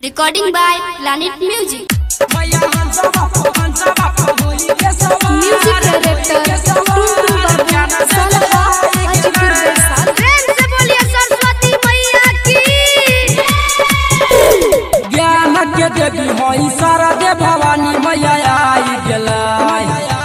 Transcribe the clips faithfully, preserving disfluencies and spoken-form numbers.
Recording by Planet Music. Music director Tuntum Babu Salaha Hajipur Baisal. प्रेम से बोलिए सरस्वती मैया की। ज्ञान के देवी होई शारदे भवानी मैया आई गेलाई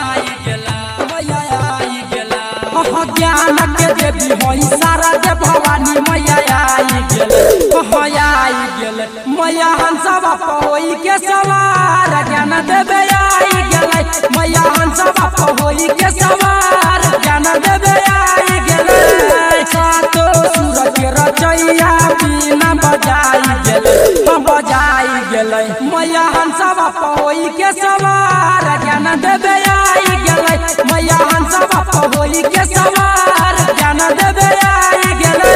ज्ञान के देवी होई शारदे भवानी मैया आई गेलाई आई गेलै मैया हंसा बापा होई के सवार ज्ञान देवे आई गेलै मैया हंसा बापा होई के सवार ज्ञान देवे आई गेलै सातो सूरज के रचैया बिना बजाई गेलै बजाई गेलै मैया हंसा बापा होई के सवार ज्ञान देवे आई गेलै मैया हंसा बापा होई के सवार ज्ञान देवे आई गेलै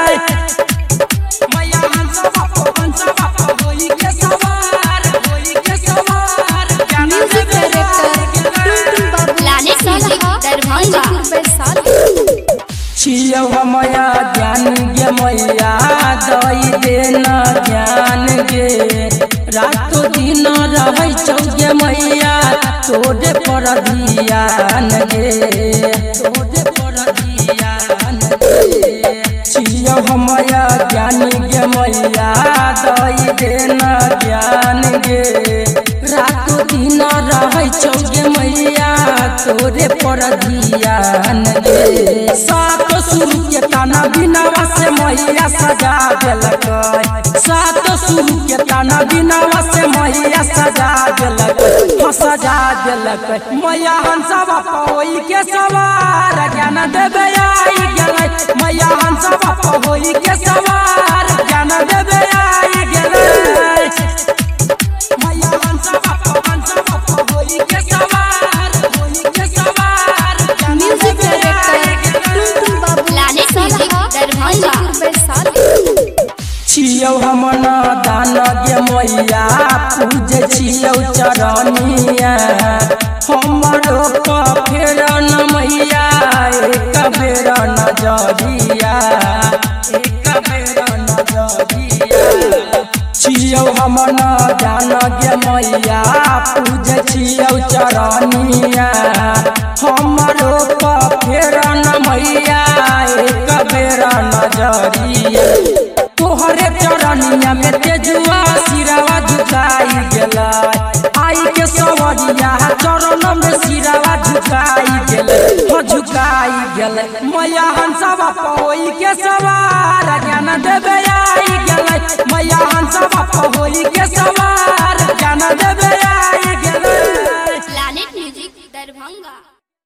मैया हंसा बापा हंसा बापा होई के सवार होई के सवार ज्ञान Music देवे director Tuntum Babu Planet Music Darbhanga. Hajipur Baisal. छियौ मैया ज्ञान गे मैया दई देना ज्ञान गे रातो दिन रहै छौ गे मैया तोरे पर ध्यान गे तोरे पर ध्यान गे छियौ मैया ज्ञान गे मैया दई देना ज्ञान गे रातो दिन रहै छौ गे मैया तोरे पर ध्यान गे सात सुरु के ताना बिनावा से मैया सजा देलकै सात सुरु के ताना बिनावा से मैया सजा देलकै हाँ सजा देलकै मैया हंसा बापा होई के सवार ज्ञान देवे आई गेलै मैया हंसा बापा होई के सवार ज्ञान देवे आई गेलै मैया हंसा बापा हंसा बापा होई के सवार होई के सवार ज्ञान Music देवे आई director गेलै Tuntum Babu Planet Music Darbhanga. Hajipur Baisal. छियौ हमना दान गे मैया पूजे छियौ चरनिया हमरो क फेर न मैया एक बेर नजरिया एक बेर नजरिया छियौ हमना दान गे मैया पूजे छियौ चरनिया हमरो क फेर न मैया एक बेर नजरिया तोहरे चरनिया में तेजुआ सिरावा झुकाई गेलै आई के सवरिया चरण में सिरावा झुकाई गेलै हो झुकाई गेलै मैया हंसा बापा होई के सवार ज्ञान देवे आई गेलै मैया हंसा बापा होई के सवार ज्ञान देवे आई गेलै Planet Music Darbhanga.